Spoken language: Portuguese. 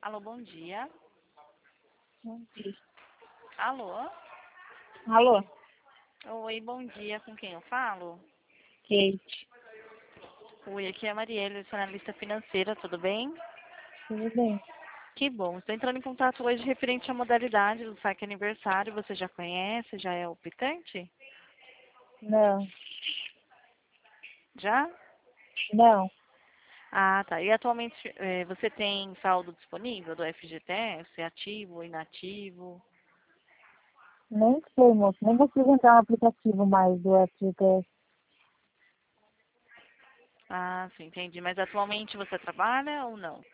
Alô, bom dia. Entendi. Alô? Alô, Oi, bom dia. Com quem eu falo? Kate, Oi, aqui é a Marielle, sou analista financeira, tudo bem? tudo bem? Que bom. Estou entrando em contato hoje referente à modalidade do saque aniversário. Você já conhece? Já é optante? Não, Já? não, Ah, tá. E atualmente você tem saldo disponível do FGTS, ativo ou inativo? nem sei, moço, nem vou apresentar um aplicativo mais do FGTS. Ah, sim, entendi. Mas atualmente você trabalha ou não?